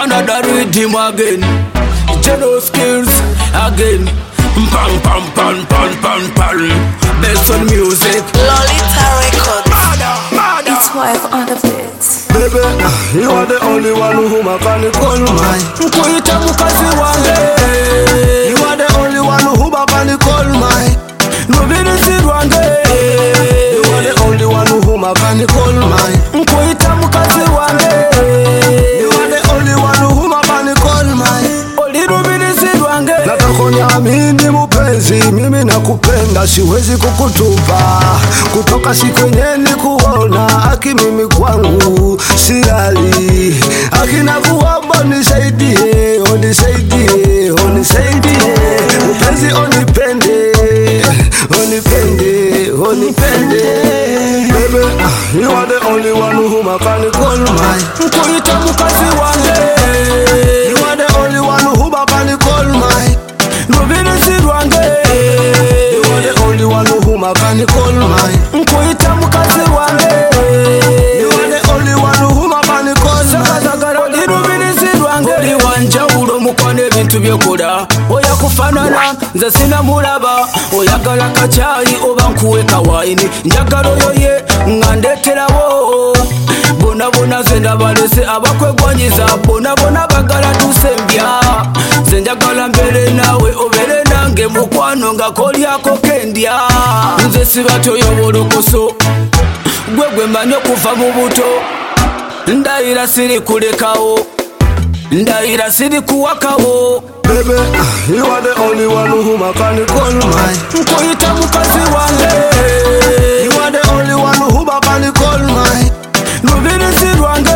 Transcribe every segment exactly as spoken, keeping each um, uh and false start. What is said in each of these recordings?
another rhythm again. General skills again. Pam pam pam pam pam pam. Best on music. Lolita Records. Mada, mada. It's wife on the beats. Baby, you are the only one whom I can call mine. Kuita mukazi wange. You are the only one whom I can call mine. Nubiri zirwange. You are the only one whom I can call mine. Kuita mukazi wange. You are the only one whom I can call mine. Oli nubiri zirwange. Natakonyamini mupenzi, mimi nakupenda, siwezi kukutupa. Kutoka siku yenye nikuona, aki mimi kwangu silali. Akina kuomba nisaidie, unisaidie, unisaidie. Mupenzi onipende, onipende, onipende. Baby, you are the only one whom I can call mine. Kuita mukazi wange. You are the only one whom I can call mine. Nubiri zirwange. You are the only one whom I can call mine. Kuita mukazi wange. You are the only one whom I can call mine. Oli nubiri zirwange. Oli wanjawulo mukono ebintu byokola. Oya kufanana nze sinamulaba. Oyagala kachayi oba nkuwe kawaini. Njagala oyo ye nga ndeterawo. Bona bona ze ndabalese abakwegwanyiza. Bona bona bagala tusembya. Nze njagala mbere nawe obere nange mukwano nga kolyako kendya. Nze sibatyoyo bolokoso. Gwe gwe mmanyi okuva mu buto. Ndayira siri kulekawo. Ndayira siri kuwakawo. Baby, you are the only one whom I can call mine. Kuita mukazi wange. You are the only one whom I can call mine. Nubiri zirwange.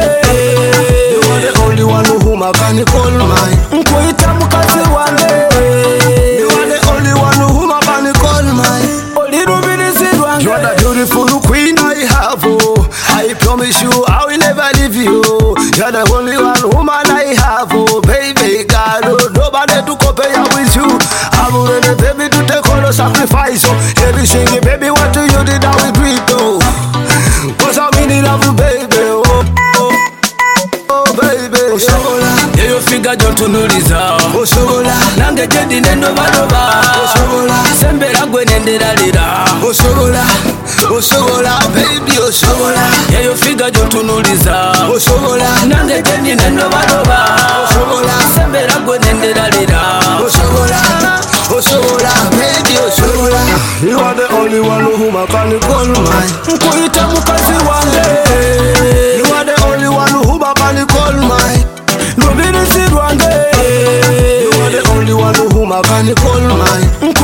You are the only one whom I can call mine. Kuita mukazi wange. You are the only one whom I can call mine. Oli nubiri zirwange. You are the beautiful queen I have, oh. I promise you I will never leave you. You are the only one woman I have, oh. Baby girl, oh, nobody to compare with you. I'm ready, baby, to take all the sacrifice, oh. Everything, baby, what do you did, I will do it, oh. Cause I'm in love, baby, oh, oh, oh, baby. Osobola, Eyo figa jotunuliza. osobola, Nange jedi nenobanoba. osobola, Sembera gwe nenderalira. osobola, osobola, baby, osobola, Eyo figa jotunuliza. osobola, Nange jedi nenobanoba. osobola, Sembera gwe nenderalira. osobola, osobola, baby, osobola. You are the only one whom I can call mine. Kuita mukazi wange. You are the only one whom I can call mine. Nubiri zirwange. You are the only one whom I can call mine.